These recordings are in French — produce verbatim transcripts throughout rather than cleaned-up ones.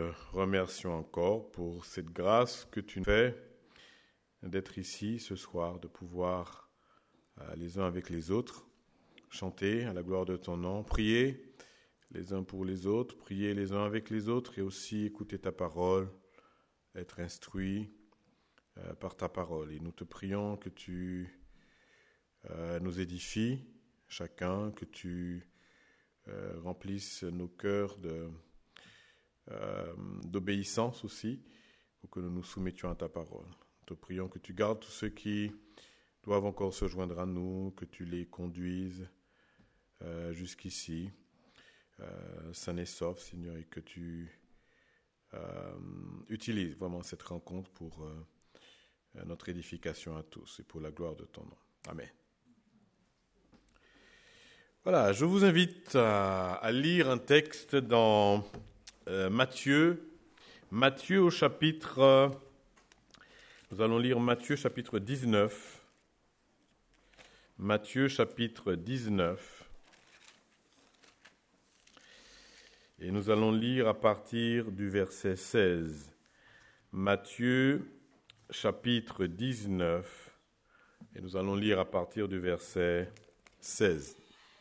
te remercions encore pour cette grâce que tu nous fais d'être ici ce soir, de pouvoir euh, les uns avec les autres chanter à la gloire de ton nom, prier les uns pour les autres, prier les uns avec les autres et aussi écouter ta parole, être instruit euh, par ta parole. Et nous te prions que tu euh, nous édifies chacun, que tu euh, remplisses nos cœurs de, euh, d'obéissance aussi, pour que nous nous soumettions à ta parole. Nous te prions que tu gardes tous ceux qui doivent encore se joindre à nous, que tu les conduises euh, jusqu'ici, euh, sains et saufs, Seigneur, et que tu euh, utilises vraiment cette rencontre pour euh, notre édification à tous et pour la gloire de ton nom. Amen. Voilà, je vous invite à, à lire un texte dans euh, Matthieu, Matthieu au chapitre, euh, nous allons lire Matthieu chapitre dix-neuf, Matthieu chapitre dix-neuf, et nous allons lire à partir du verset seize. Matthieu chapitre dix-neuf, et nous allons lire à partir du verset seize.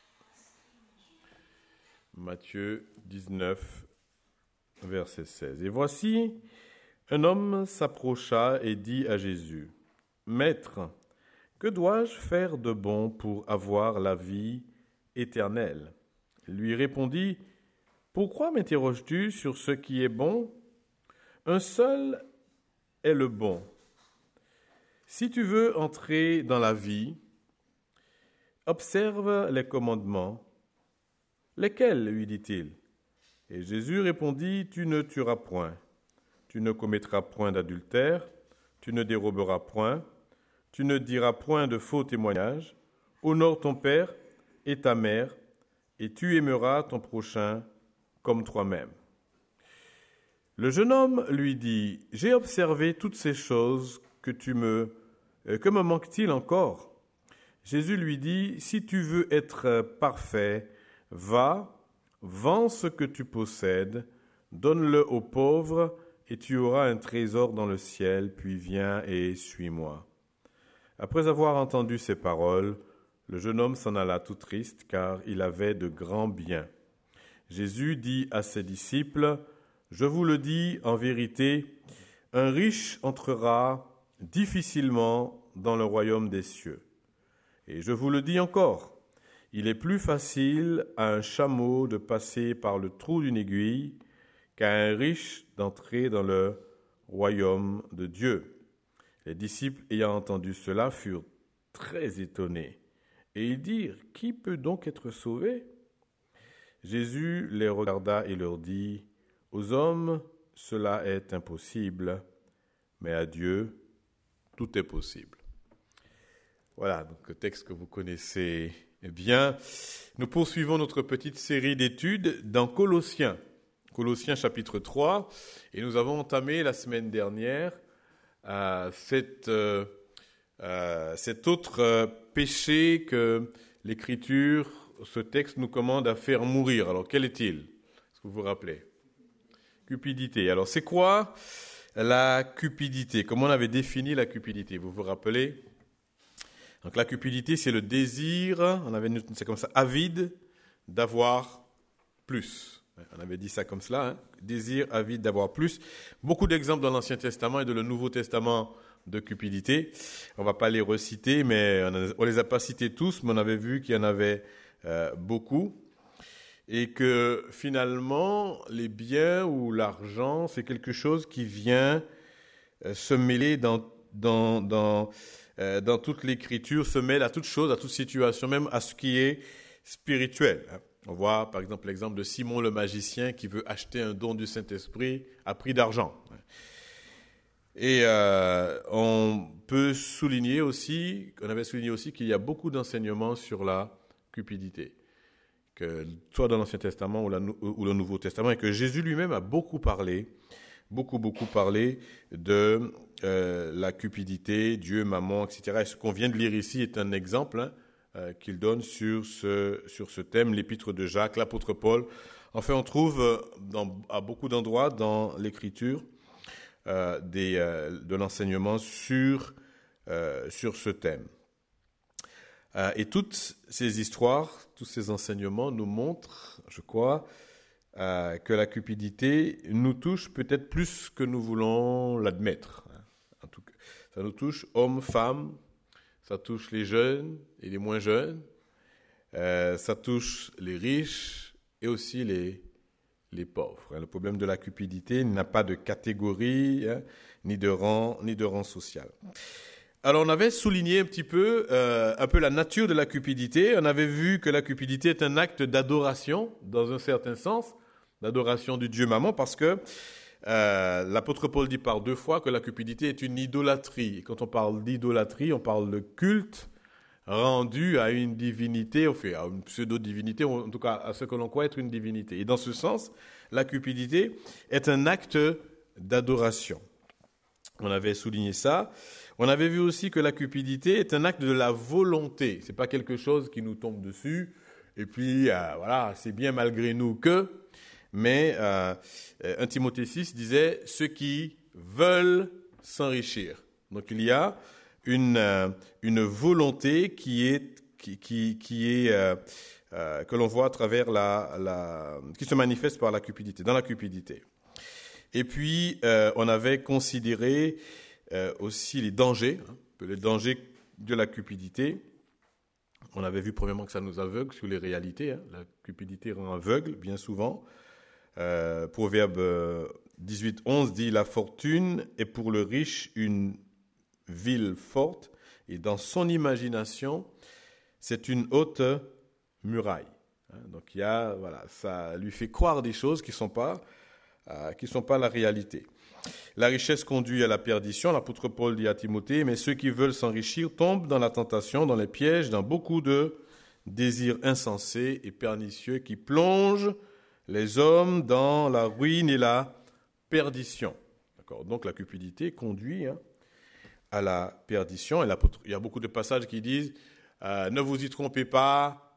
Matthieu dix-neuf, verset seize. « Et voici, un homme s'approcha et dit à Jésus, « Maître, que dois-je faire de bon pour avoir la vie éternelle ?» Il lui répondit, « Pourquoi m'interroges-tu sur ce qui est bon ? Un seul est le bon. Si tu veux entrer dans la vie, observe les commandements. » « Lesquels ?» lui dit-il. Et Jésus répondit, « Tu ne tueras point, tu ne commettras point d'adultère, tu ne déroberas point, tu ne diras point de faux témoignages, honore ton père et ta mère, et tu aimeras ton prochain comme toi-même. » Le jeune homme lui dit, « J'ai observé toutes ces choses, que tu me, euh, que me manque-t-il encore ?» Jésus lui dit, « Si tu veux être parfait, va, vends ce que tu possèdes, donne-le aux pauvres, et tu auras un trésor dans le ciel, puis viens et suis-moi. » Après avoir entendu ces paroles, le jeune homme s'en alla tout triste, car il avait de grands biens. Jésus dit à ses disciples, « Je vous le dis en vérité, un riche entrera difficilement dans le royaume des cieux. Et je vous le dis encore, il est plus facile à un chameau de passer par le trou d'une aiguille qu'à un riche d'entrer dans le royaume de Dieu. » Les disciples, ayant entendu cela, furent très étonnés. Et ils dirent, « Qui peut donc être sauvé ?» Jésus les regarda et leur dit, « Aux hommes, cela est impossible, mais à Dieu, tout est possible. » Voilà, donc le texte que vous connaissez bien. Nous poursuivons notre petite série d'études dans Colossiens, Colossiens chapitre trois, et nous avons entamé la semaine dernière euh, cette, euh, euh, cet autre euh, péché que l'Écriture, ce texte nous commande à faire mourir. Alors quel est-il ? Est-ce que vous vous rappelez ? Cupidité. Alors c'est quoi la cupidité ? Comment on avait défini la cupidité ? Vous vous rappelez ? Donc la cupidité, c'est le désir, on avait c'est comme ça, avide d'avoir plus. On avait dit ça comme cela, hein, désir avide d'avoir plus. Beaucoup d'exemples dans l'Ancien Testament et dans le Nouveau Testament de cupidité. On ne va pas les reciter, mais on ne les a pas cités tous, mais on avait vu qu'il y en avait euh, beaucoup. Et que finalement, les biens ou l'argent, c'est quelque chose qui vient euh, se mêler dans... dans, dans dans toute l'Écriture, se mêle à toute chose, à toute situation, même à ce qui est spirituel. On voit par exemple l'exemple de Simon le magicien qui veut acheter un don du Saint-Esprit à prix d'argent. Et euh, on peut souligner aussi, on avait souligné aussi qu'il y a beaucoup d'enseignements sur la cupidité, que soit dans l'Ancien Testament ou, la, ou le Nouveau Testament, et que Jésus lui-même a beaucoup parlé, beaucoup, beaucoup parlé de euh, la cupidité, Dieu, maman, et cetera. Et ce qu'on vient de lire ici est un exemple hein, euh, qu'il donne sur ce, sur ce thème, l'épître de Jacques, l'apôtre Paul, Enfin, on trouve euh, dans, à beaucoup d'endroits dans l'Écriture euh, des, euh, de l'enseignement sur, euh, sur ce thème. Euh, et toutes ces histoires, tous ces enseignements nous montrent, je crois, euh, que la cupidité nous touche peut-être plus que nous voulons l'admettre. En tout cas, ça nous touche hommes, femmes, ça touche les jeunes et les moins jeunes, euh, ça touche les riches et aussi les, les pauvres. Le problème de la cupidité n'a pas de catégorie, hein, ni de rang, ni de rang social. Alors, on avait souligné un petit peu, euh, un peu la nature de la cupidité. On avait vu que la cupidité est un acte d'adoration, dans un certain sens, d'adoration du Dieu Mammon, parce que euh, l'apôtre Paul dit par deux fois que la cupidité est une idolâtrie. Et quand on parle d'idolâtrie, on parle de culte rendu à une divinité, enfin, à une pseudo-divinité, ou en tout cas à ce que l'on croit être une divinité. Et dans ce sens, la cupidité est un acte d'adoration. On avait souligné ça. On avait vu aussi que la cupidité est un acte de la volonté. C'est pas quelque chose qui nous tombe dessus. Et puis, euh, voilà, c'est bien malgré nous que. Mais euh, un Timothée six disait ceux qui veulent s'enrichir. Donc il y a une euh, une volonté qui est qui qui, qui est euh, euh, que l'on voit à travers la la qui se manifeste par la cupidité, dans la cupidité. Et puis euh, on avait considéré euh, aussi les dangers, hein, les dangers de la cupidité. On avait vu premièrement que ça nous aveugle sur les réalités. Hein. La cupidité rend aveugle bien souvent. Euh, Proverbe dix-huit onze dit « La fortune est pour le riche une ville forte, et dans son imagination, c'est une haute muraille. » Donc il y a, voilà, ça lui fait croire des choses qui ne sont pas, euh, qui sont pas la réalité. La richesse conduit à la perdition. L'apôtre Paul dit à Timothée « Mais ceux qui veulent s'enrichir tombent dans la tentation, dans les pièges, dans beaucoup de désirs insensés et pernicieux qui plongent les hommes dans la ruine et la perdition. » D'accord. Donc la cupidité conduit hein, à la perdition. Et il y a beaucoup de passages qui disent euh, « Ne vous y trompez pas,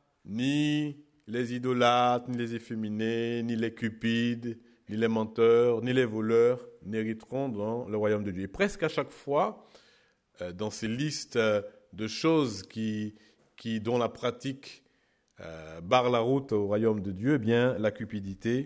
ni les idolâtres, ni les efféminés, ni les cupides, ni les menteurs, ni les voleurs n'hériteront dans le royaume de Dieu. » Et presque à chaque fois, euh, dans ces listes de choses qui, qui, dont la pratique Euh, barre la route au royaume de Dieu, eh bien la cupidité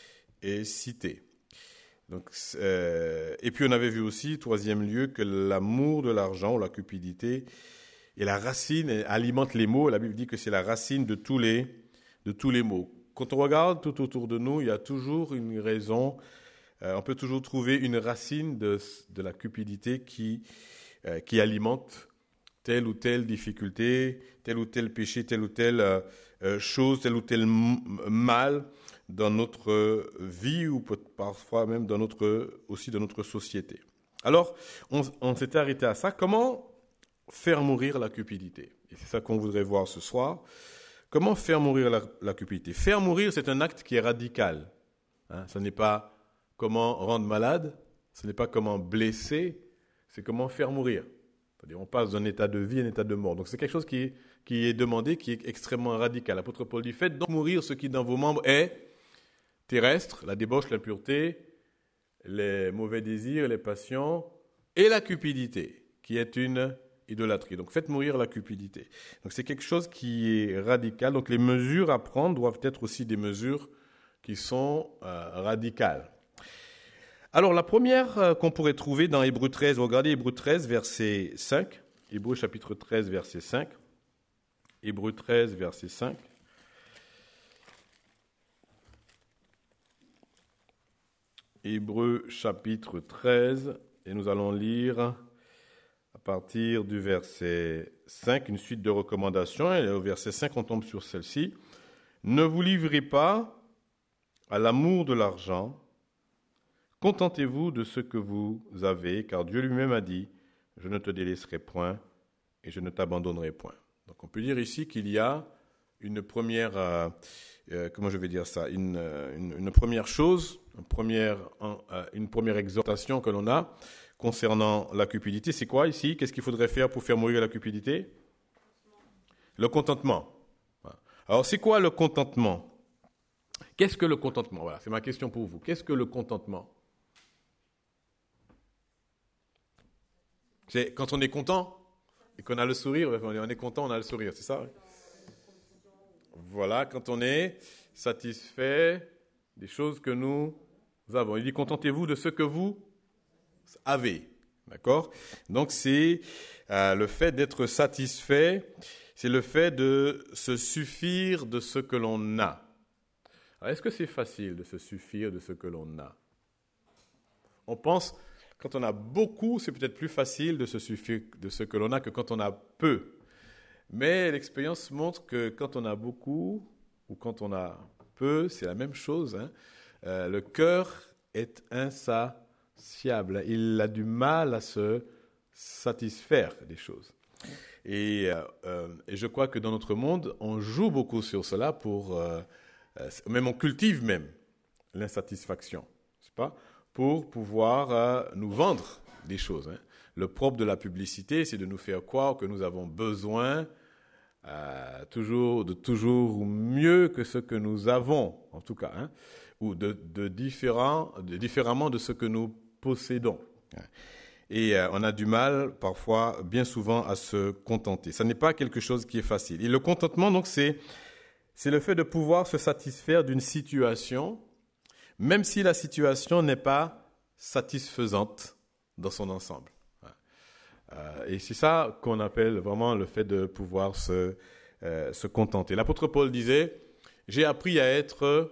est citée. Donc, euh, et puis on avait vu aussi, troisième lieu, que l'amour de l'argent, ou la cupidité, est la racine, elle alimente les maux. La Bible dit que c'est la racine de tous les, de tous les maux. Quand on regarde tout autour de nous, il y a toujours une raison, euh, on peut toujours trouver une racine de, de la cupidité qui, euh, qui alimente telle ou telle difficulté, tel ou tel péché, telle ou telle euh, chose, tel ou tel m- mal dans notre vie ou parfois même dans notre, aussi dans notre société. Alors, on, on s'était arrêté à ça. Comment faire mourir la cupidité ? Et c'est ça qu'on voudrait voir ce soir. Comment faire mourir la, la cupidité ? Faire mourir, c'est un acte qui est radical. Hein, ce n'est pas comment rendre malade, ce n'est pas comment blesser, c'est comment faire mourir. C'est-à-dire, on passe d'un état de vie à un état de mort. Donc, c'est quelque chose qui est, qui est demandé, qui est extrêmement radical. L'apôtre Paul dit, faites donc mourir ce qui dans vos membres est terrestre, la débauche, l'impureté, les mauvais désirs, les passions et la cupidité, qui est une idolâtrie. Donc, faites mourir la cupidité. Donc, c'est quelque chose qui est radical. Donc, les mesures à prendre doivent être aussi des mesures qui sont euh, radicales. Alors, la première euh, qu'on pourrait trouver dans Hébreux treize, regardez Hébreux treize, verset cinq. Hébreux chapitre treize, verset cinq. Hébreux treize, verset cinq. Hébreux chapitre treize, et nous allons lire à partir du verset cinq, une suite de recommandations. Et au verset cinq, on tombe sur celle-ci. « Ne vous livrez pas à l'amour de l'argent, contentez-vous de ce que vous avez, car Dieu lui-même a dit, je ne te délaisserai point et je ne t'abandonnerai point. » Donc on peut dire ici qu'il y a une première, euh, euh, comment je vais dire ça, une, une, une première chose, une première, un, euh, une première exhortation que l'on a concernant la cupidité. C'est quoi ici ? Qu'est-ce qu'il faudrait faire pour faire mourir la cupidité ? Le contentement. Alors c'est quoi le contentement ? Qu'est-ce que le contentement? Voilà, c'est ma question pour vous. Qu'est-ce que le contentement? C'est quand on est content et qu'on a le sourire, on est content, on a le sourire, c'est ça? Oui. Voilà, quand on est satisfait des choses que nous avons. Il dit, contentez-vous de ce que vous avez. D'accord? Donc, c'est euh, le fait d'être satisfait, c'est le fait de se suffire de ce que l'on a. Alors, est-ce que c'est facile de se suffire de ce que l'on a? On pense, quand on a beaucoup, c'est peut-être plus facile de se suffire de ce que l'on a que quand on a peu. Mais l'expérience montre que quand on a beaucoup ou quand on a peu, c'est la même chose. Hein. Euh, le cœur est insatiable. Il a du mal à se satisfaire des choses. Et, euh, et je crois que dans notre monde, on joue beaucoup sur cela pour, euh, même on cultive même l'insatisfaction, n'est-ce pas, pour pouvoir euh, nous vendre des choses. Hein. Le propre de la publicité, c'est de nous faire croire que nous avons besoin euh, toujours, de toujours mieux que ce que nous avons, en tout cas, hein, ou de, de, différent, de différemment de ce que nous possédons. Et euh, on a du mal, parfois, bien souvent, à se contenter. Ce n'est pas quelque chose qui est facile. Et le contentement, donc, c'est, c'est le fait de pouvoir se satisfaire d'une situation, même si la situation n'est pas satisfaisante dans son ensemble. Euh, et c'est ça qu'on appelle vraiment le fait de pouvoir se, euh, se contenter. L'apôtre Paul disait, « J'ai appris à être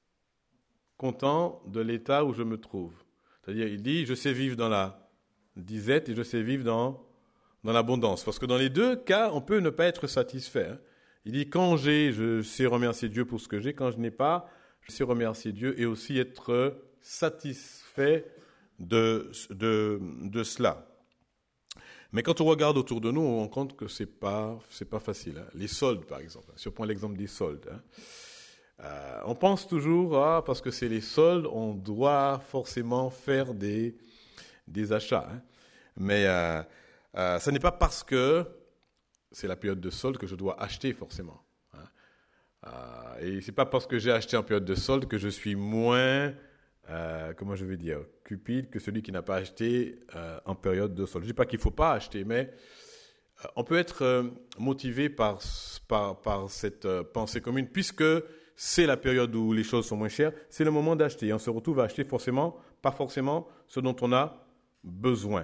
content de l'état où je me trouve. » C'est-à-dire, il dit, « Je sais vivre dans la disette et je sais vivre dans, dans l'abondance. » Parce que dans les deux cas, on peut ne pas être satisfait. Hein. Il dit, « Quand j'ai, je sais remercier Dieu pour ce que j'ai. Quand je n'ai pas, je sais remercier Dieu et aussi être satisfait de, de, de cela. » Mais quand on regarde autour de nous, on rend compte que ce n'est pas, c'est pas facile. Hein. Les soldes, par exemple. Si on prend l'exemple des soldes. Hein. Euh, on pense toujours, ah, parce que c'est les soldes, on doit forcément faire des, des achats. Hein. Mais euh, euh, ce n'est pas parce que c'est la période de solde que je dois acheter forcément. Hein. Euh, et ce n'est pas parce que j'ai acheté en période de solde que je suis moins... Euh, comment je vais dire, cupide que celui qui n'a pas acheté euh, en période de solde. Je ne dis pas qu'il ne faut pas acheter, mais euh, on peut être euh, motivé par, par, par cette euh, pensée commune, puisque c'est la période où les choses sont moins chères, c'est le moment d'acheter. On se retrouve à acheter forcément, pas forcément ce dont on a besoin.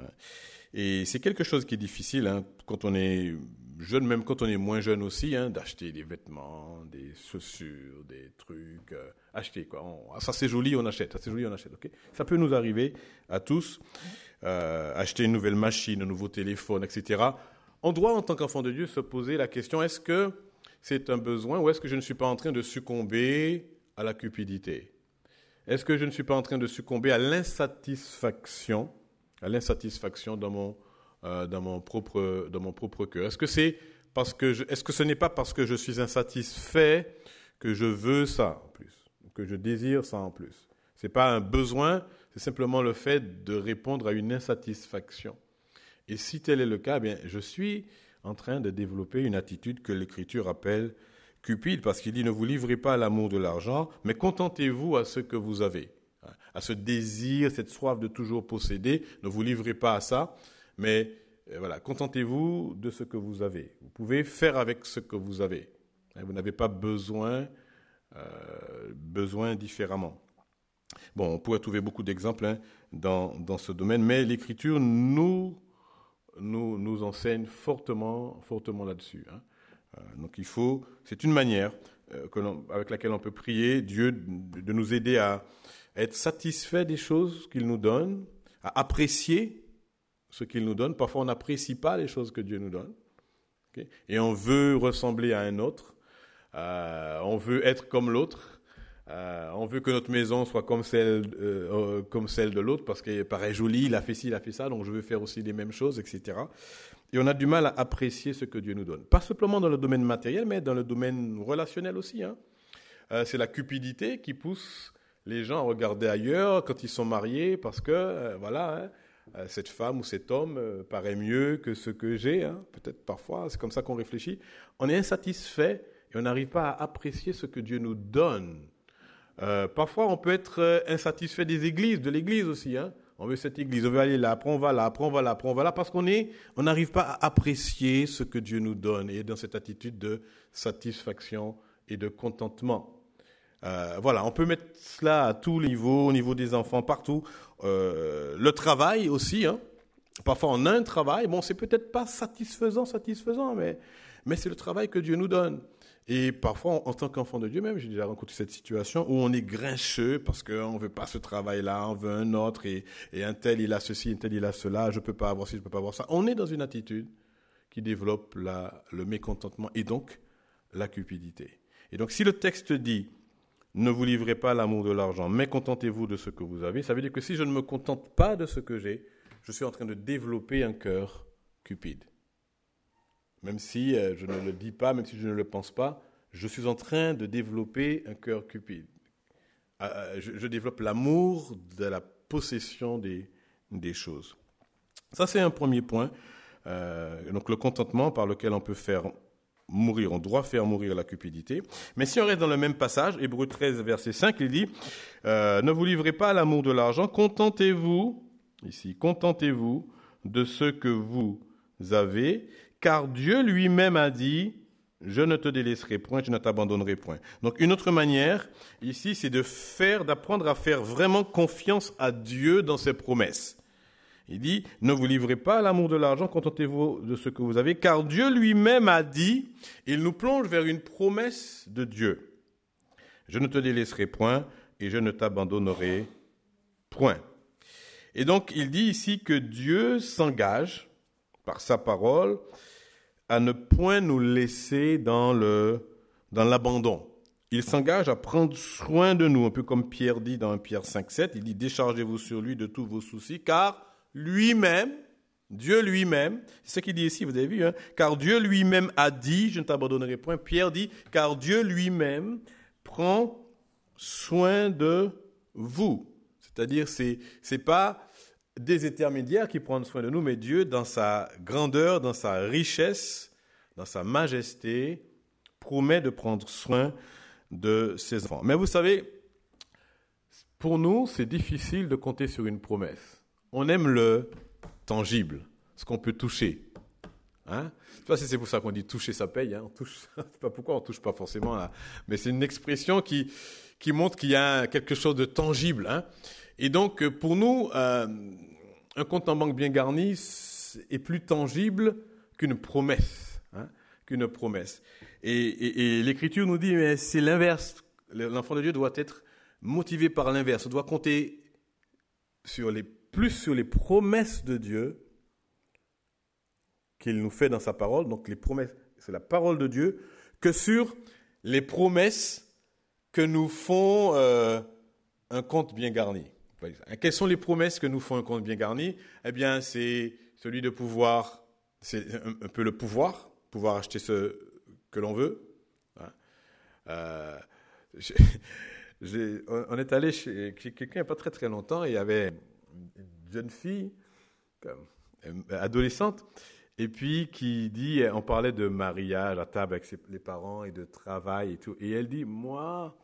Et c'est quelque chose qui est difficile hein, quand on est jeune, même quand on est moins jeune aussi, hein, d'acheter des vêtements, des chaussures, des trucs, euh, acheter quoi. On, ça c'est joli, on achète. Ça c'est joli, on achète. Okay, ça peut nous arriver à tous. Euh, acheter une nouvelle machine, un nouveau téléphone, et cetera. On doit, en tant qu'enfant de Dieu, se poser la question, est-ce que c'est un besoin ou est-ce que je ne suis pas en train de succomber à la cupidité? Est-ce que je ne suis pas en train de succomber à l'insatisfaction, à l'insatisfaction dans mon Euh, dans mon propre dans mon propre cœur. Est-ce que c'est parce que je, est-ce que ce n'est pas parce que je suis insatisfait que je veux ça en plus, que je désire ça en plus? C'est pas un besoin, c'est simplement le fait de répondre à une insatisfaction. Et si tel est le cas, eh bien je suis en train de développer une attitude que l'Écriture appelle cupide, parce qu'il dit ne vous livrez pas à l'amour de l'argent, mais contentez-vous à ce que vous avez, à ce désir, cette soif de toujours posséder. Ne vous livrez pas à ça. Mais euh, voilà, contentez-vous de ce que vous avez. Vous pouvez faire avec ce que vous avez. Vous n'avez pas besoin, euh, besoin différemment. Bon, on pourrait trouver beaucoup d'exemples hein, dans, dans ce domaine, mais l'Écriture nous, nous, nous enseigne fortement, fortement là-dessus. Hein. Euh, donc il faut, c'est une manière euh, que l'on, avec laquelle on peut prier Dieu de, de nous aider à, à être satisfait des choses qu'il nous donne, à apprécier ce qu'il nous donne. Parfois, on n'apprécie pas les choses que Dieu nous donne. Okay? Et on veut ressembler à un autre. Euh, on veut être comme l'autre. Euh, on veut que notre maison soit comme celle, euh, comme celle de l'autre parce qu'elle paraît jolie, il a fait ci, il a fait ça, donc je veux faire aussi les mêmes choses, et cetera. Et on a du mal à apprécier ce que Dieu nous donne. Pas simplement dans le domaine matériel, mais dans le domaine relationnel aussi. Hein. Euh, c'est la cupidité qui pousse les gens à regarder ailleurs quand ils sont mariés parce que, euh, voilà... Hein, cette femme ou cet homme euh, paraît mieux que ce que j'ai, hein. Peut-être parfois, c'est comme ça qu'on réfléchit. On est insatisfait et on n'arrive pas à apprécier ce que Dieu nous donne. Euh, parfois, on peut être euh, insatisfait des églises, de l'église aussi. Hein. On veut cette église, on veut aller là, après on va là, après on va là, après on va là, parce qu'on est, on n'arrive pas à apprécier ce que Dieu nous donne et dans cette attitude de satisfaction et de contentement. Euh, voilà, on peut mettre cela à tous les niveaux, au niveau des enfants, partout. Euh, le travail aussi, hein. Parfois on a un travail, bon c'est peut-être pas satisfaisant, satisfaisant, mais, mais c'est le travail que Dieu nous donne. Et parfois, en tant qu'enfant de Dieu même, j'ai déjà rencontré cette situation où on est grincheux parce qu'on ne veut pas ce travail-là, on veut un autre, et, et un tel il a ceci, un tel il a cela, je ne peux pas avoir ci, je ne peux pas avoir ça. On est dans une attitude qui développe la, le mécontentement et donc la cupidité. Et donc si le texte dit « Ne vous livrez pas à l'amour de l'argent, mais contentez-vous de ce que vous avez », ça veut dire que si je ne me contente pas de ce que j'ai, je suis en train de développer un cœur cupide. Même si euh, je ne le dis pas, même si je ne le pense pas, je suis en train de développer un cœur cupide. Euh, je, je développe l'amour de la possession des, des choses. Ça, c'est un premier point. Euh, donc, le contentement par lequel on peut faire mourir, on doit faire mourir la cupidité. Mais si on reste dans le même passage, Hébreux treize, verset cinq, il dit euh, « Ne vous livrez pas à l'amour de l'argent, contentez-vous, ici, contentez-vous de ce que vous avez, car Dieu lui-même a dit, je ne te délaisserai point, je ne t'abandonnerai point. » Donc, une autre manière, ici, c'est de faire, d'apprendre à faire vraiment confiance à Dieu dans ses promesses. Il dit, ne vous livrez pas à l'amour de l'argent, contentez-vous de ce que vous avez, car Dieu lui-même a dit, il nous plonge vers une promesse de Dieu. Je ne te délaisserai point et je ne t'abandonnerai point. Et donc, il dit ici que Dieu s'engage, par sa parole, à ne point nous laisser dans, le, dans l'abandon. Il s'engage à prendre soin de nous, un peu comme Pierre dit dans Pierre cinq, sept, il dit « Déchargez-vous sur lui de tous vos soucis, car lui-même, Dieu lui-même, c'est ce qu'il dit ici, vous avez vu, hein, car Dieu lui-même a dit, je ne t'abandonnerai point. » Pierre dit, car Dieu lui-même prend soin de vous. C'est-à-dire, c'est, c'est pas des intermédiaires qui prennent soin de nous, mais Dieu, dans sa grandeur, dans sa richesse, dans sa majesté, promet de prendre soin de ses enfants. Mais vous savez, pour nous, c'est difficile de compter sur une promesse. On aime le tangible, ce qu'on peut toucher. Hein? Je ne sais pas si c'est pour ça qu'on dit toucher, ça paye. Hein? On touche, je ne sais pas pourquoi on ne touche pas forcément là. Mais c'est une expression qui, qui montre qu'il y a quelque chose de tangible. Hein? Et donc, pour nous, euh, un compte en banque bien garni est plus tangible qu'une promesse. Hein? Qu'une promesse. Et, et, et l'Écriture nous dit, mais c'est l'inverse. L'enfant de Dieu doit être motivé par l'inverse. On doit compter sur les, plus sur les promesses de Dieu qu'il nous fait dans sa parole. Donc, les promesses, c'est la parole de Dieu, que sur les promesses que nous font euh, un compte bien garni. Quelles sont les promesses que nous font un compte bien garni? Eh bien, c'est celui de pouvoir, c'est un, un peu le pouvoir, pouvoir acheter ce que l'on veut. Hein. Euh, j'ai, j'ai, on est allé chez, chez quelqu'un il n'y a pas très très longtemps et il y avait une jeune fille, comme, adolescente, et puis qui dit, on parlait de mariage à table avec ses, les parents et de travail et tout, et elle dit, moi...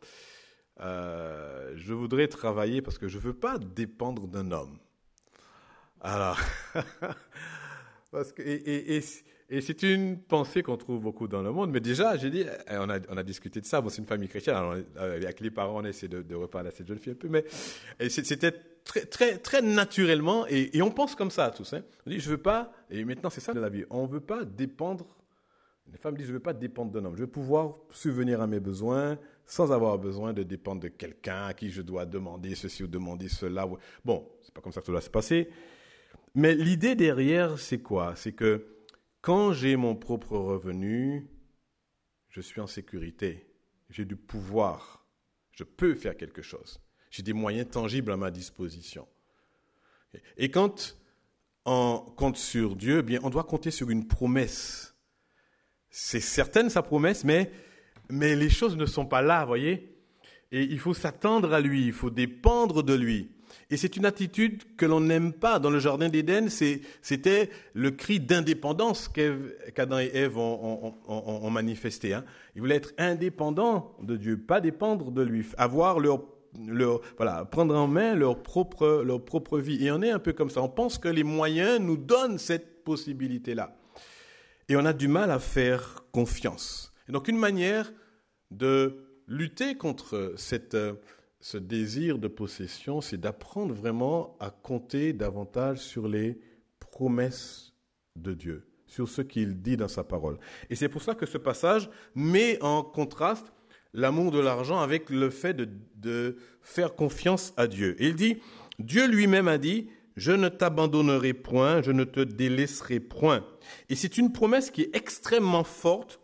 Euh, je voudrais travailler parce que je ne veux pas dépendre d'un homme. Alors, parce que, et, et, et, et c'est une pensée qu'on trouve beaucoup dans le monde, mais déjà, j'ai dit, on a, on a discuté de ça, bon, c'est une famille chrétienne, alors avec les parents, on essaie de, de reparler à cette jeune fille un peu, mais c'était très, très, très naturellement, et, et on pense comme ça tous. Hein. On dit, je ne veux pas, et maintenant c'est ça de la vie, on ne veut pas dépendre, les femmes disent, je ne veux pas dépendre d'un homme, je veux pouvoir subvenir à mes besoins, sans avoir besoin de dépendre de quelqu'un à qui je dois demander ceci ou demander cela. Bon, c'est pas comme ça que ça doit se passer. Mais l'idée derrière, c'est quoi? C'est que quand j'ai mon propre revenu, je suis en sécurité. J'ai du pouvoir. Je peux faire quelque chose. J'ai des moyens tangibles à ma disposition. Et quand on compte sur Dieu, bien, on doit compter sur une promesse. C'est certaine sa promesse, mais Mais les choses ne sont pas là, vous voyez. Et il faut s'attendre à lui, il faut dépendre de lui. Et c'est une attitude que l'on n'aime pas. Dans le jardin d'Éden, c'est, c'était le cri d'indépendance qu'Adam et Ève ont, ont, ont, ont manifesté. Hein. Ils voulaient être indépendants de Dieu, pas dépendre de lui, avoir leur, leur, voilà, prendre en main leur propre, leur propre vie. Et on est un peu comme ça. On pense que les moyens nous donnent cette possibilité-là. Et on a du mal à faire confiance. Et donc une manière de lutter contre cette... ce désir de possession, c'est d'apprendre vraiment à compter davantage sur les promesses de Dieu, sur ce qu'il dit dans sa parole. Et c'est pour ça que ce passage met en contraste l'amour de l'argent avec le fait de, de faire confiance à Dieu. Et il dit, Dieu lui-même a dit, « Je ne t'abandonnerai point, je ne te délaisserai point ». Et c'est une promesse qui est extrêmement forte.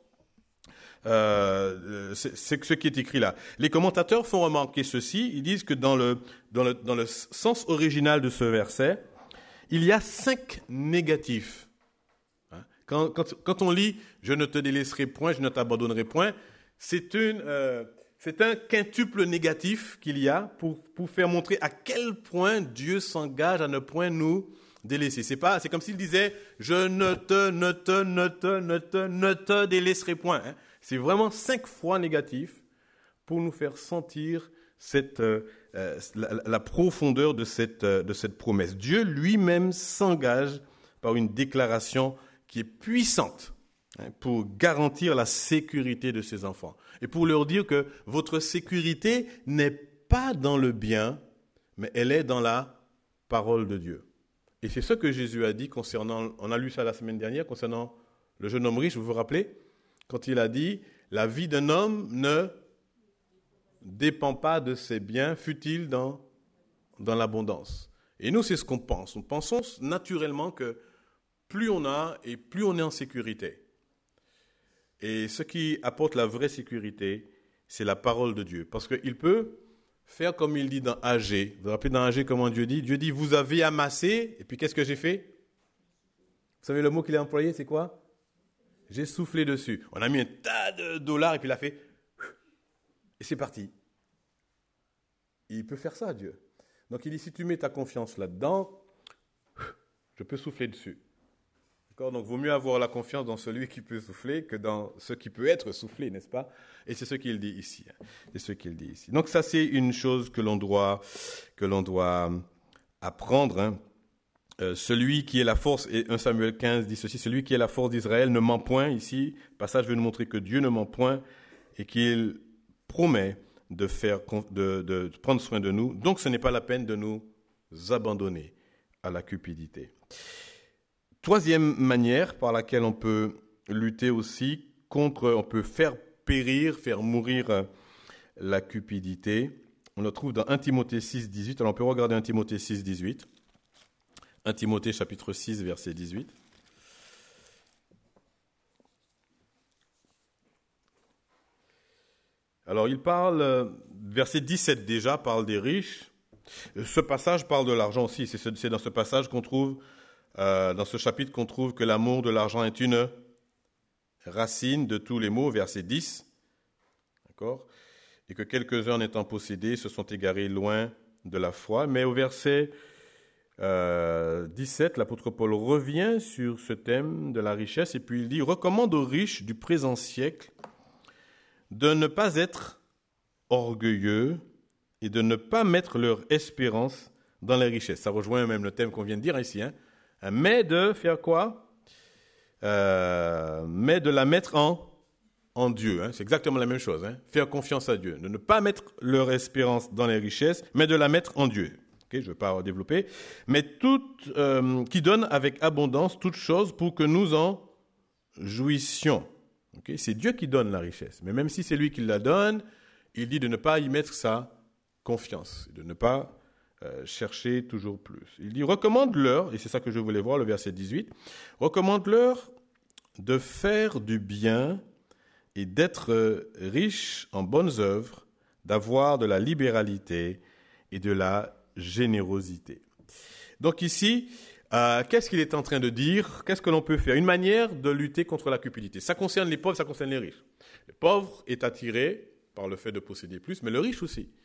Euh, c'est, c'est ce qui est écrit là. Les commentateurs font remarquer ceci. Ils disent que dans le, dans le, dans le sens original de ce verset, il y a cinq négatifs. Quand, quand, quand on lit « Je ne te délaisserai point, je ne t'abandonnerai point », c'est, une, euh, c'est un quintuple négatif qu'il y a pour, pour faire montrer à quel point Dieu s'engage à ne point nous délaisser. C'est pas, c'est comme s'il disait « Je ne te, ne te, ne te, ne te, ne te délaisserai point hein. ». C'est vraiment cinq fois négatif pour nous faire sentir cette, euh, la, la profondeur de cette, euh, de cette promesse. Dieu lui-même s'engage par une déclaration qui est puissante hein, pour garantir la sécurité de ses enfants. Et pour leur dire que votre sécurité n'est pas dans le bien, mais elle est dans la parole de Dieu. Et c'est ce que Jésus a dit concernant, on a lu ça la semaine dernière, concernant le jeune homme riche, vous vous rappelez ? Quand il a dit, la vie d'un homme ne dépend pas de ses biens, fut-il dans, dans l'abondance. Et nous, c'est ce qu'on pense. Nous pensons naturellement que plus on a et plus on est en sécurité. Et ce qui apporte la vraie sécurité, c'est la parole de Dieu. Parce qu'il peut faire comme il dit dans Agé. Vous vous rappelez dans Agé comment Dieu dit ? Dieu dit, vous avez amassé, et puis qu'est-ce que j'ai fait ? Vous savez le mot qu'il a employé, c'est quoi ? J'ai soufflé dessus. On a mis un tas de dollars et puis il a fait... Et c'est parti. Il peut faire ça, Dieu. Donc il dit, si tu mets ta confiance là-dedans, je peux souffler dessus. D'accord ? Donc il vaut mieux avoir la confiance dans celui qui peut souffler que dans ce qui peut être soufflé, n'est-ce pas ? Et c'est ce qu'il dit ici. C'est ce qu'il dit ici. Donc ça, c'est une chose que l'on doit, que l'on doit apprendre, hein. Euh, celui qui est la force, et un Samuel quinze dit ceci, celui qui est la force d'Israël ne ment point. Ici, le passage veut nous montrer que Dieu ne ment point et qu'il promet de, faire, de, de prendre soin de nous. Donc, ce n'est pas la peine de nous abandonner à la cupidité. Troisième manière par laquelle on peut lutter aussi contre, on peut faire périr, faire mourir la cupidité. On le trouve dans un Timothée six, dix-huit. Alors, on peut regarder un Timothée six, dix-huit. un Timothée chapitre six, verset dix-huit. Alors il parle, verset dix-sept déjà, parle des riches. Ce passage parle de l'argent aussi. C'est, ce, c'est dans ce passage qu'on trouve, euh, dans ce chapitre qu'on trouve que l'amour de l'argent est une racine de tous les maux, verset dix. D'accord ? Et que quelques-uns en étant possédés se sont égarés loin de la foi. Mais au verset Euh, dix-sept, l'apôtre Paul revient sur ce thème de la richesse et puis il dit « Recommande aux riches du présent siècle de ne pas être orgueilleux et de ne pas mettre leur espérance dans les richesses. » Ça rejoint même le thème qu'on vient de dire ici. Hein. Mais de faire quoi ? euh, Mais de la mettre en, en Dieu. Hein. C'est exactement la même chose. Hein. Faire confiance à Dieu. De ne pas mettre leur espérance dans les richesses, mais de la mettre en Dieu. Okay, je ne vais pas développer, mais tout, euh, qui donne avec abondance toutes choses pour que nous en jouissions. Okay, c'est Dieu qui donne la richesse, mais même si c'est lui qui la donne, il dit de ne pas y mettre sa confiance, de ne pas euh, chercher toujours plus. Il dit, recommande-leur, et c'est ça que je voulais voir, le verset dix-huit, recommande-leur de faire du bien et d'être riches en bonnes œuvres, d'avoir de la libéralité et de la générosité. Donc ici, euh, qu'est-ce qu'il est en train de dire ? Qu'est-ce que l'on peut faire ? Une manière de lutter contre la cupidité. Ça concerne les pauvres, ça concerne les riches. Le pauvre est attiré par le fait de posséder plus, mais le riche aussi.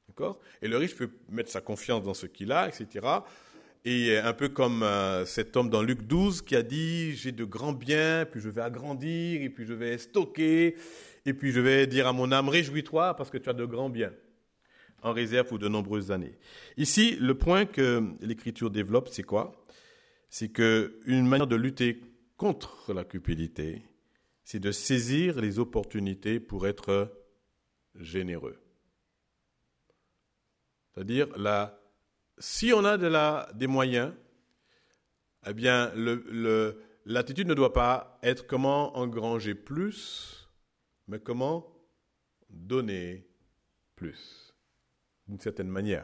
D'accord ? Et le riche peut mettre sa confiance dans ce qu'il a, et cetera. Et un peu comme euh, cet homme dans Luc douze qui a dit « J'ai de grands biens, puis je vais agrandir, et puis je vais stocker, et puis je vais dire à mon âme, réjouis-toi parce que tu as de grands biens en réserve pour de nombreuses années. » Ici, le point que l'Écriture développe, c'est quoi ? C'est qu'une manière de lutter contre la cupidité, c'est de saisir les opportunités pour être généreux. C'est-à-dire, la, si on a de la, des moyens, eh bien, le, le, l'attitude ne doit pas être comment engranger plus, mais comment donner plus, d'une certaine manière.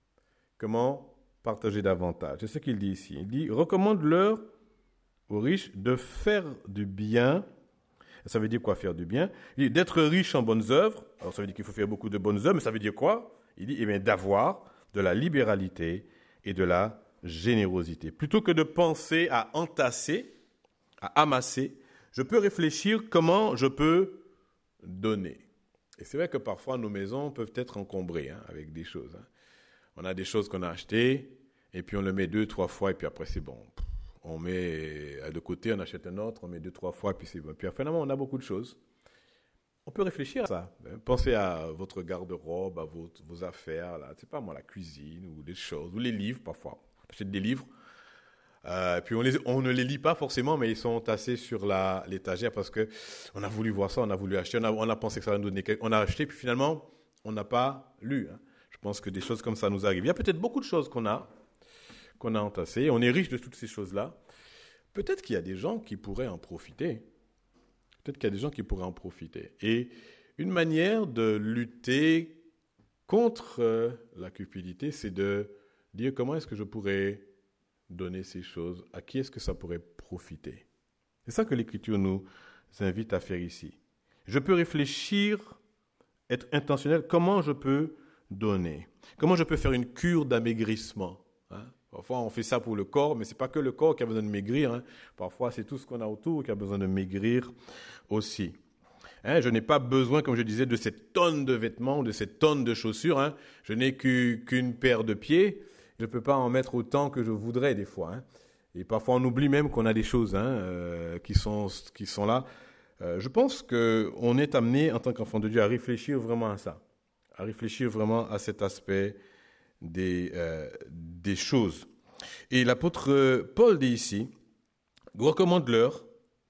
Comment partager davantage. C'est ce qu'il dit ici. Il dit, recommande-leur aux riches de faire du bien. Ça veut dire quoi, faire du bien ? Il dit, d'être riche en bonnes œuvres. Alors, ça veut dire qu'il faut faire beaucoup de bonnes œuvres, mais ça veut dire quoi ? Il dit, eh bien, d'avoir de la libéralité et de la générosité. Plutôt que de penser à entasser, à amasser, je peux réfléchir comment je peux donner. Et c'est vrai que parfois, nos maisons peuvent être encombrées hein, avec des choses. Hein. On a des choses qu'on a achetées, et puis on le met deux, trois fois, et puis après, c'est bon. On met de côté, on achète un autre, on met deux, trois fois, puis c'est bon. Puis finalement, on a beaucoup de choses. On peut réfléchir à ça. Pensez à votre garde-robe, à vos, vos affaires, là, c'est pas moi, la cuisine, ou des choses, ou les livres, parfois. On achète des livres, euh, puis on, les, on ne les lit pas forcément, mais ils sont tassés sur la, l'étagère parce qu'on a voulu voir ça, on a voulu acheter, on a, on a pensé que ça allait nous donner quelque chose. On a acheté, puis finalement, on n'a pas lu. Hein. Je pense que des choses comme ça nous arrivent. Il y a peut-être beaucoup de choses qu'on a, qu'on a entassées. On est riche de toutes ces choses-là. Peut-être qu'il y a des gens qui pourraient en profiter. Peut-être qu'il y a des gens qui pourraient en profiter. Et une manière de lutter contre euh, la cupidité, c'est de dire comment est-ce que je pourrais donner ces choses, à qui est-ce que ça pourrait profiter. C'est ça que l'Écriture nous invite à faire ici. Je peux réfléchir, être intentionnel, comment je peux donner, comment je peux faire une cure d'amaigrissement. Hein? Parfois, on fait ça pour le corps, mais ce n'est pas que le corps qui a besoin de maigrir. Hein. Parfois, c'est tout ce qu'on a autour qui a besoin de maigrir aussi. Hein, je n'ai pas besoin, comme je disais, de cette tonne de vêtements, de cette tonne de chaussures. Hein. Je n'ai qu'une paire de pieds. Je ne peux pas en mettre autant que je voudrais des fois. Hein. Et parfois, on oublie même qu'on a des choses hein, euh, qui sont, qui sont là. Euh, je pense qu'on est amené, en tant qu'enfant de Dieu, à réfléchir vraiment à ça, à réfléchir vraiment à cet aspect des, euh, des choses. Et l'apôtre Paul dit ici, recommande-leur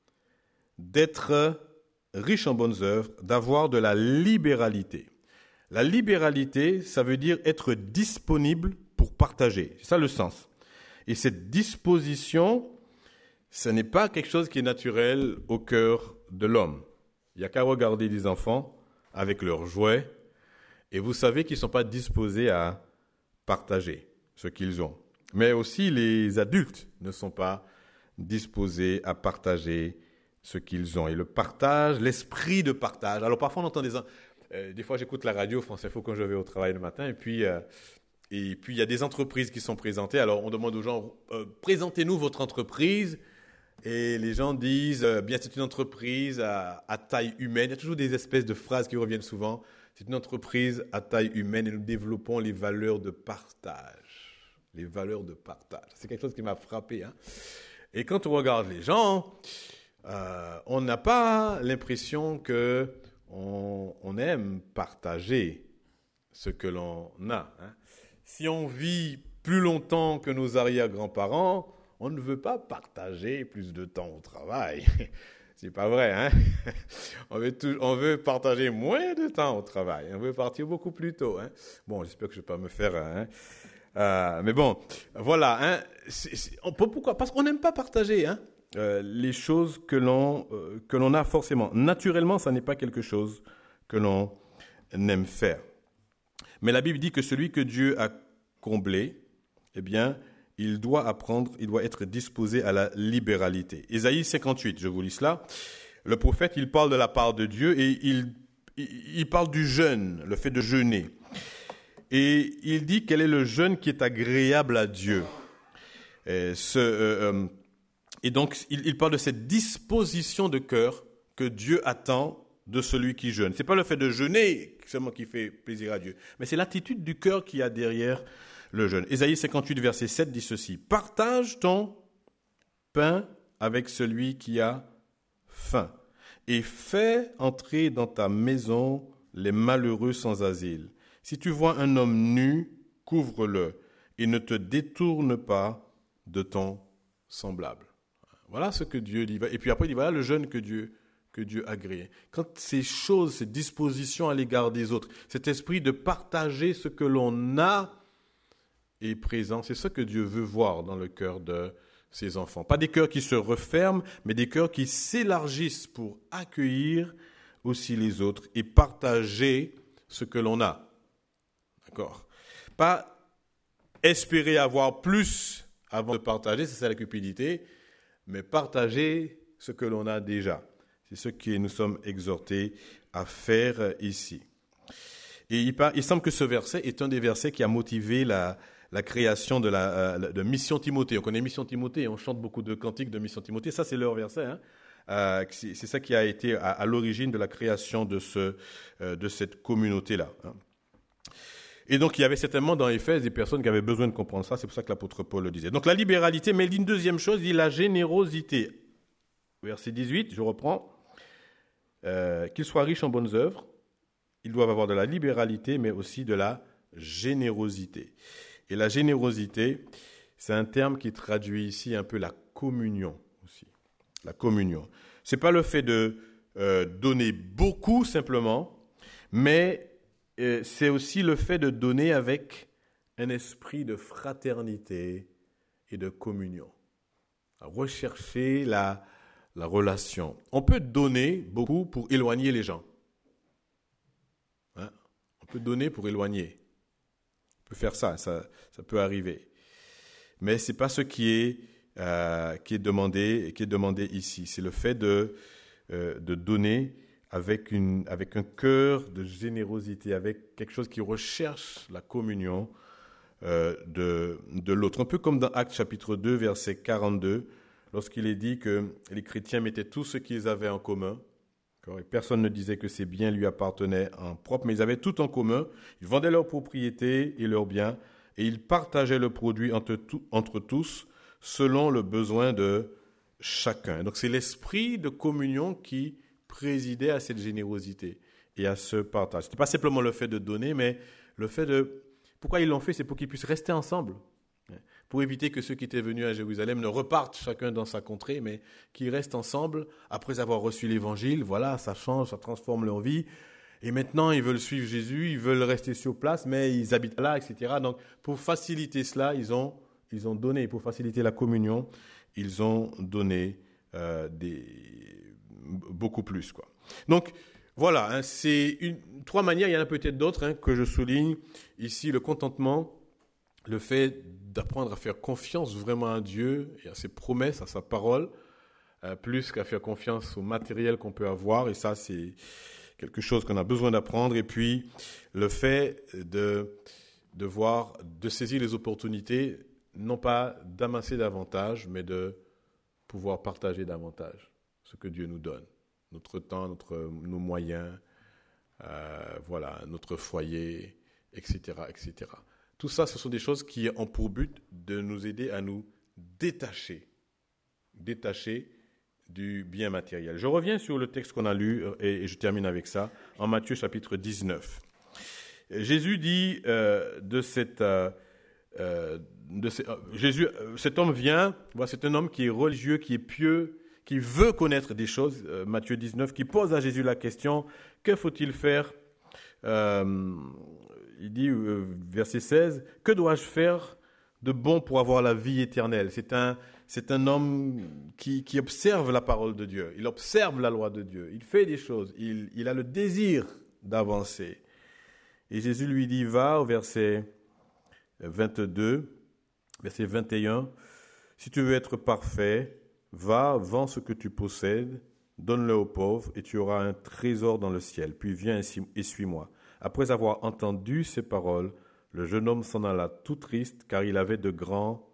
d'être riches en bonnes œuvres, d'avoir de la libéralité. La libéralité, ça veut dire être disponible pour partager. C'est ça le sens. Et cette disposition, ce n'est pas quelque chose qui est naturel au cœur de l'homme. Il n'y a qu'à regarder les enfants avec leurs jouets, et vous savez qu'ils ne sont pas disposés à partager ce qu'ils ont. Mais aussi les adultes ne sont pas disposés à partager ce qu'ils ont. Et le partage, l'esprit de partage. Alors parfois on entend des... Euh, des fois j'écoute la radio France Info quand je vais au travail le matin, et puis euh, et puis il y a des entreprises qui sont présentées. Alors on demande aux gens, euh, présentez-nous votre entreprise. Et les gens disent, euh, bien c'est une entreprise à, à taille humaine. Il y a toujours des espèces de phrases qui reviennent souvent. C'est une entreprise à taille humaine et nous développons les valeurs de partage. Les valeurs de partage. C'est quelque chose qui m'a frappé. Hein. Et quand on regarde les gens, euh, on n'a pas l'impression qu'on on aime partager ce que l'on a. Hein. Si on vit plus longtemps que nos arrière-grands-parents, on ne veut pas partager plus de temps au travail. C'est pas vrai, hein? On veut, tout, on veut partager moins de temps au travail. On veut partir beaucoup plus tôt. Hein? Bon, j'espère que je ne vais pas me faire... Hein? Euh, mais bon, voilà. Hein? C'est, c'est, on peut, pourquoi? Parce qu'on n'aime pas partager hein? euh, les choses que l'on, euh, que l'on a forcément. Naturellement, ça n'est pas quelque chose que l'on aime faire. Mais la Bible dit que celui que Dieu a comblé, eh bien... il doit apprendre, il doit être disposé à la libéralité. Ésaïe cinquante-huit, je vous lis cela. Le prophète, il parle de la part de Dieu et il, il parle du jeûne, le fait de jeûner. Et il dit quel est le jeûne qui est agréable à Dieu. Et, ce, euh, et donc, il, il parle de cette disposition de cœur que Dieu attend de celui qui jeûne. C'est pas le fait de jeûner seulement qui fait plaisir à Dieu, mais c'est l'attitude du cœur qu'il y a derrière le jeûne. Ésaïe cinquante-huit, verset sept dit ceci, « Partage ton pain avec celui qui a faim, et fais entrer dans ta maison les malheureux sans asile. Si tu vois un homme nu, couvre-le, et ne te détourne pas de ton semblable. » Voilà ce que Dieu dit. Et puis après, il dit, voilà le jeûne que Dieu, que Dieu a agréé. Quand ces choses, ces dispositions à l'égard des autres, cet esprit de partager ce que l'on a est présent, c'est ce que Dieu veut voir dans le cœur de ses enfants. Pas des cœurs qui se referment, mais des cœurs qui s'élargissent pour accueillir aussi les autres et partager ce que l'on a. D'accord ? Pas espérer avoir plus avant de partager, c'est ça la cupidité, mais partager ce que l'on a déjà. C'est ce que nous sommes exhortés à faire ici. Et il, par, il semble que ce verset est un des versets qui a motivé la, la création de la de Mission Timothée. On connaît Mission Timothée, on chante beaucoup de cantiques de Mission Timothée. Ça, c'est leur verset. Hein. Euh, c'est, c'est ça qui a été à, à l'origine de la création de, ce, euh, de cette communauté-là. Hein. Et donc, il y avait certainement dans Éphèse des personnes qui avaient besoin de comprendre ça. C'est pour ça que l'apôtre Paul le disait. Donc, la libéralité, mais il dit une deuxième chose, il dit la générosité. Verset dix-huit, je reprends. Euh, qu'ils soient riches en bonnes œuvres, ils doivent avoir de la libéralité, mais aussi de la générosité. Et la générosité, c'est un terme qui traduit ici un peu la communion aussi. La communion. Ce n'est pas le fait de euh, donner beaucoup simplement, mais euh, c'est aussi le fait de donner avec un esprit de fraternité et de communion. Rechercher la, la relation. On peut donner beaucoup pour éloigner les gens. Hein? On peut donner pour éloigner. On peut faire ça, ça, ça peut arriver. Mais ce n'est pas ce qui est, euh, qui est demandé, qui est demandé ici. C'est le fait de, euh, de donner avec, une, avec un cœur de générosité, avec quelque chose qui recherche la communion euh, de, de l'autre. Un peu comme dans Actes chapitre deux, verset quarante-deux, lorsqu'il est dit que les chrétiens mettaient tout ce qu'ils avaient en commun. Et personne ne disait que ces biens lui appartenaient en propre, mais ils avaient tout en commun. Ils vendaient leurs propriétés et leurs biens, et ils partageaient le produit entre, tout, entre tous, selon le besoin de chacun. Donc c'est l'esprit de communion qui présidait à cette générosité et à ce partage. Ce n'était pas simplement le fait de donner, mais le fait de... Pourquoi ils l'ont fait? C'est pour qu'ils puissent rester ensemble. Pour éviter que ceux qui étaient venus à Jérusalem ne repartent chacun dans sa contrée, mais qu'ils restent ensemble après avoir reçu l'évangile. Voilà, ça change, ça transforme leur vie. Et maintenant, ils veulent suivre Jésus, ils veulent rester sur place, mais ils habitent là, et cetera. Donc, pour faciliter cela, ils ont, ils ont donné, pour faciliter la communion, ils ont donné euh, des, beaucoup plus, quoi. Donc, voilà, hein, c'est une, trois manières, il y en a peut-être d'autres hein, que je souligne. Ici, le contentement, le fait d'apprendre à faire confiance vraiment à Dieu et à ses promesses, à sa parole, euh, plus qu'à faire confiance au matériel qu'on peut avoir. Et ça, c'est quelque chose qu'on a besoin d'apprendre. Et puis, le fait de, de voir, de saisir les opportunités, non pas d'amasser davantage, mais de pouvoir partager davantage ce que Dieu nous donne. Notre temps, notre, nos moyens, euh, voilà, notre foyer, et cetera, et cetera. Tout ça, ce sont des choses qui ont pour but de nous aider à nous détacher, détacher du bien matériel. Je reviens sur le texte qu'on a lu et je termine avec ça, en Matthieu chapitre dix-neuf. Jésus dit euh, de cette... Euh, de ce, euh, Jésus, euh, cet homme vient, voilà, c'est un homme qui est religieux, qui est pieux, qui veut connaître des choses, euh, Matthieu dix-neuf, qui pose à Jésus la question, que faut-il faire euh, Il dit, euh, verset seize, « Que dois-je faire de bon pour avoir la vie éternelle ?» C'est un, c'est un homme qui, qui observe la parole de Dieu, il observe la loi de Dieu, il fait des choses, il, il a le désir d'avancer. Et Jésus lui dit, va au verset vingt-deux, verset vingt et un, « Si tu veux être parfait, va, vends ce que tu possèdes, donne-le aux pauvres et tu auras un trésor dans le ciel. Puis viens et suis-moi. » Après avoir entendu ces paroles, le jeune homme s'en alla tout triste, car il avait de grands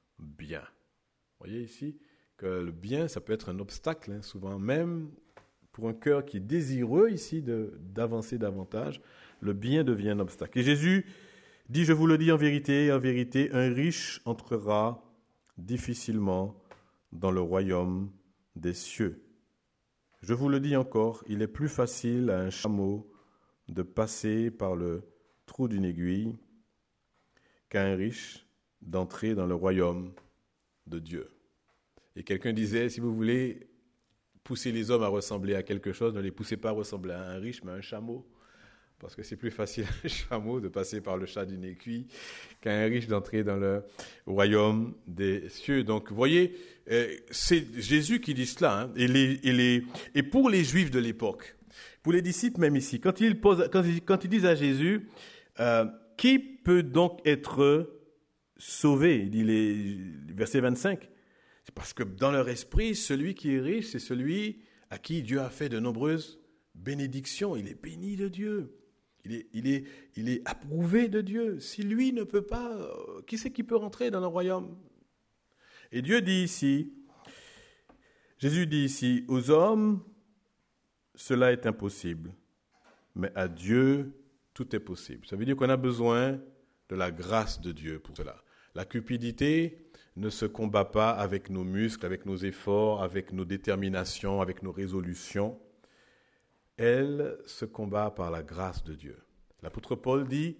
biens. Vous voyez ici que le bien, ça peut être un obstacle, hein, souvent même pour un cœur qui est désireux ici de, d'avancer davantage, le bien devient un obstacle. Et Jésus dit, je vous le dis en vérité, en vérité, un riche entrera difficilement dans le royaume des cieux. Je vous le dis encore, il est plus facile à un chameau de passer par le trou d'une aiguille qu'à un riche d'entrer dans le royaume de Dieu. Et quelqu'un disait, si vous voulez pousser les hommes à ressembler à quelque chose, ne les poussez pas à ressembler à un riche, mais à un chameau. Parce que c'est plus facile à un chameau de passer par le chat d'une aiguille qu'à un riche d'entrer dans le royaume des cieux. Donc, vous voyez, euh, c'est Jésus qui dit cela. Hein, et, les, et, les, et pour les Juifs de l'époque, pour les disciples même ici, quand ils, posent, quand ils, quand ils disent à Jésus, euh, qui peut donc être sauvé? Il dit les, verset vingt-cinq. C'est parce que dans leur esprit, celui qui est riche, c'est celui à qui Dieu a fait de nombreuses bénédictions. Il est béni de Dieu. Il est, il est, il est approuvé de Dieu. Si lui ne peut pas, qui c'est qui peut rentrer dans le royaume? Et Dieu dit ici, Jésus dit ici, aux hommes, cela est impossible, mais à Dieu, tout est possible. Ça veut dire qu'on a besoin de la grâce de Dieu pour cela. La cupidité ne se combat pas avec nos muscles, avec nos efforts, avec nos déterminations, avec nos résolutions. Elle se combat par la grâce de Dieu. L'apôtre Paul dit,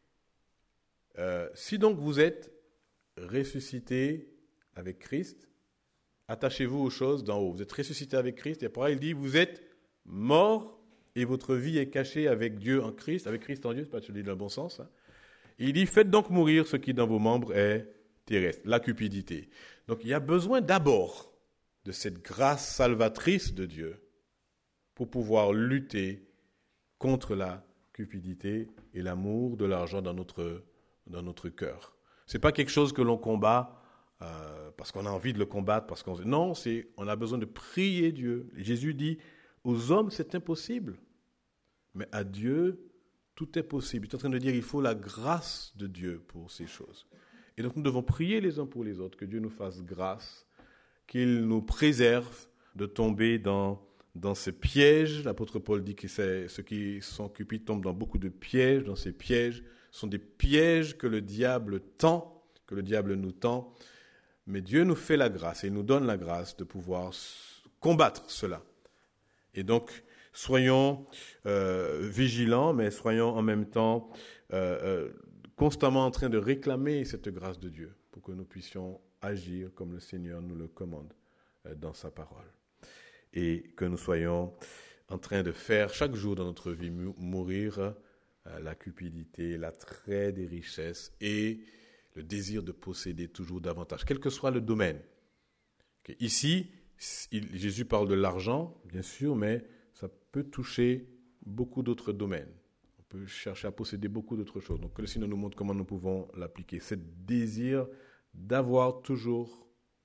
euh, si donc vous êtes ressuscité avec Christ, attachez-vous aux choses d'en haut. Vous êtes ressuscité avec Christ, et après il dit, vous êtes mort et votre vie est cachée avec Dieu en Christ, avec Christ en Dieu, c'est pas que je le dis dans le bon sens. Hein. Et il dit, faites donc mourir ce qui dans vos membres est terrestre, la cupidité. Donc il y a besoin d'abord de cette grâce salvatrice de Dieu pour pouvoir lutter contre la cupidité et l'amour de l'argent dans notre, dans notre cœur. Ce n'est pas quelque chose que l'on combat euh, parce qu'on a envie de le combattre. Parce qu'on... Non, c'est, on a besoin de prier Dieu. Et Jésus dit, aux hommes c'est impossible, mais à Dieu tout est possible. Il est en train de dire qu'il faut la grâce de Dieu pour ces choses. Et donc nous devons prier les uns pour les autres, que Dieu nous fasse grâce, qu'il nous préserve de tomber dans... Dans ces pièges, l'apôtre Paul dit que c'est, ceux qui sont cupides tombent dans beaucoup de pièges. Dans ces pièges, ce sont des pièges que le diable tend, que le diable nous tend. Mais Dieu nous fait la grâce et il nous donne la grâce de pouvoir combattre cela. Et donc, soyons euh, vigilants, mais soyons en même temps euh, euh, constamment en train de réclamer cette grâce de Dieu pour que nous puissions agir comme le Seigneur nous le commande euh, dans sa parole. Et que nous soyons en train de faire chaque jour dans notre vie mourir euh, la cupidité, l'attrait des richesses et le désir de posséder toujours davantage, quel que soit le domaine. Okay. Ici, il, Jésus parle de l'argent, bien sûr, mais ça peut toucher beaucoup d'autres domaines. On peut chercher à posséder beaucoup d'autres choses. Donc que le Seigneur nous montre comment nous pouvons l'appliquer. Ce désir d'avoir toujours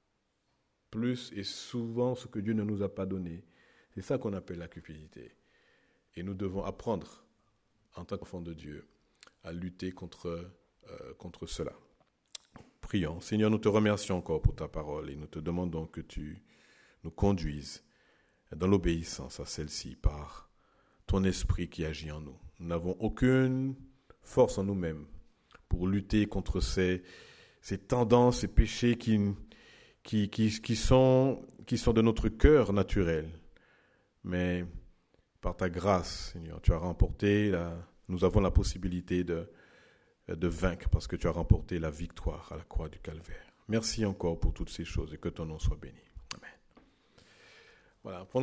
plus et souvent ce que Dieu ne nous a pas donné. C'est ça qu'on appelle la cupidité. Et nous devons apprendre, en tant qu'enfants de Dieu, à lutter contre, euh, contre cela. Prions. Seigneur, nous te remercions encore pour ta parole et nous te demandons que tu nous conduises dans l'obéissance à celle-ci par ton esprit qui agit en nous. Nous n'avons aucune force en nous-mêmes pour lutter contre ces, ces tendances, ces péchés qui Qui, qui, qui, sont, qui sont de notre cœur naturel. Mais par ta grâce, Seigneur, tu as remporté, la, nous avons la possibilité de, de vaincre parce que tu as remporté la victoire à la croix du Calvaire. Merci encore pour toutes ces choses et que ton nom soit béni. Amen. Voilà.